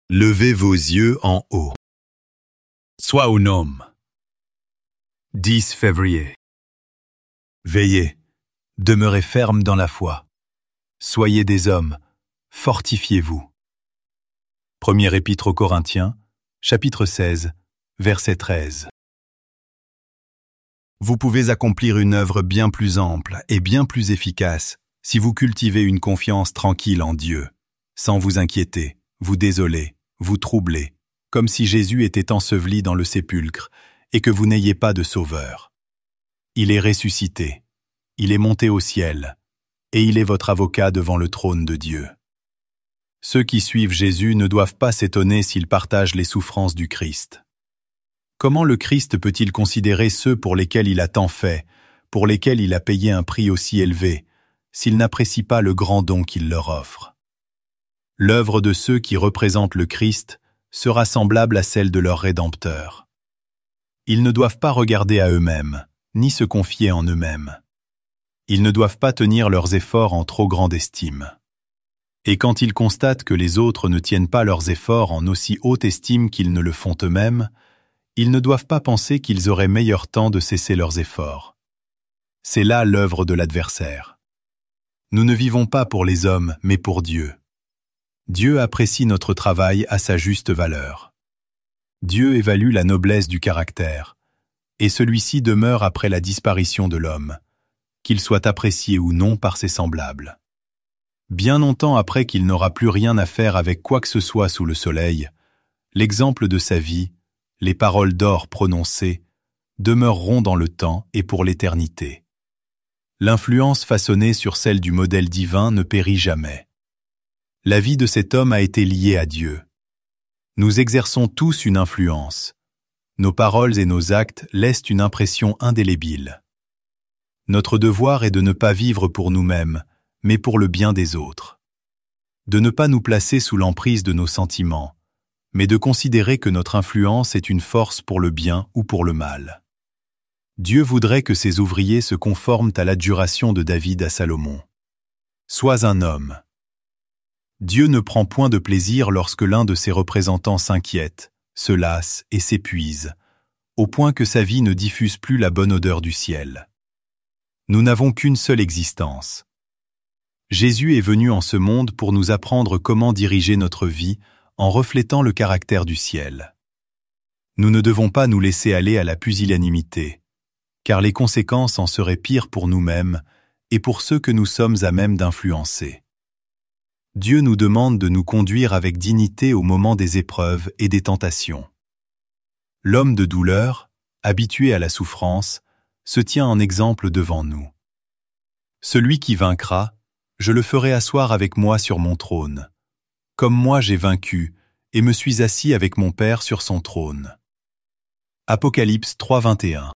Levez vos yeux en haut. Sois un homme. 10 février. Veillez, demeurez ferme dans la foi. Soyez des hommes, fortifiez-vous. Première épître aux Corinthiens, chapitre 16, verset 13. Vous pouvez accomplir une œuvre bien plus ample et bien plus efficace si vous cultivez une confiance tranquille en Dieu, sans vous inquiéter, vous désoler, vous troubler, comme si Jésus était enseveli dans le sépulcre et que vous n'ayez pas de sauveur. Il est ressuscité, il est monté au ciel, et il est votre avocat devant le trône de Dieu. Ceux qui suivent Jésus ne doivent pas s'étonner s'ils partagent les souffrances du Christ. Comment le Christ peut-il considérer ceux pour lesquels il a tant fait, pour lesquels il a payé un prix aussi élevé, s'il n'apprécie pas le grand don qu'il leur offre? L'œuvre de ceux qui représentent le Christ sera semblable à celle de leur Rédempteur. Ils ne doivent pas regarder à eux-mêmes, ni se confier en eux-mêmes. Ils ne doivent pas tenir leurs efforts en trop grande estime. Et quand ils constatent que les autres ne tiennent pas leurs efforts en aussi haute estime qu'ils ne le font eux-mêmes, ils ne doivent pas penser qu'ils auraient meilleur temps de cesser leurs efforts. C'est là l'œuvre de l'adversaire. Nous ne vivons pas pour les hommes, mais pour Dieu. Dieu apprécie notre travail à sa juste valeur. Dieu évalue la noblesse du caractère, et celui-ci demeure après la disparition de l'homme, qu'il soit apprécié ou non par ses semblables. Bien longtemps après qu'il n'aura plus rien à faire avec quoi que ce soit sous le soleil, l'exemple de sa vie, les paroles d'or prononcées, demeureront dans le temps et pour l'éternité. L'influence façonnée sur celle du modèle divin ne périt jamais. La vie de cet homme a été liée à Dieu. Nous exerçons tous une influence. Nos paroles et nos actes laissent une impression indélébile. Notre devoir est de ne pas vivre pour nous-mêmes, mais pour le bien des autres. De ne pas nous placer sous l'emprise de nos sentiments, mais de considérer que notre influence est une force pour le bien ou pour le mal. Dieu voudrait que ses ouvriers se conforment à l'adjuration de David à Salomon. Sois un homme. Dieu ne prend point de plaisir lorsque l'un de ses représentants s'inquiète, se lasse et s'épuise, au point que sa vie ne diffuse plus la bonne odeur du ciel. Nous n'avons qu'une seule existence. Jésus est venu en ce monde pour nous apprendre comment diriger notre vie en reflétant le caractère du ciel. Nous ne devons pas nous laisser aller à la pusillanimité, car les conséquences en seraient pires pour nous-mêmes et pour ceux que nous sommes à même d'influencer. Dieu nous demande de nous conduire avec dignité au moment des épreuves et des tentations. L'homme de douleur, habitué à la souffrance, se tient en exemple devant nous. Celui qui vaincra, je le ferai asseoir avec moi sur mon trône, comme moi j'ai vaincu et me suis assis avec mon Père sur son trône. Apocalypse 3, 21.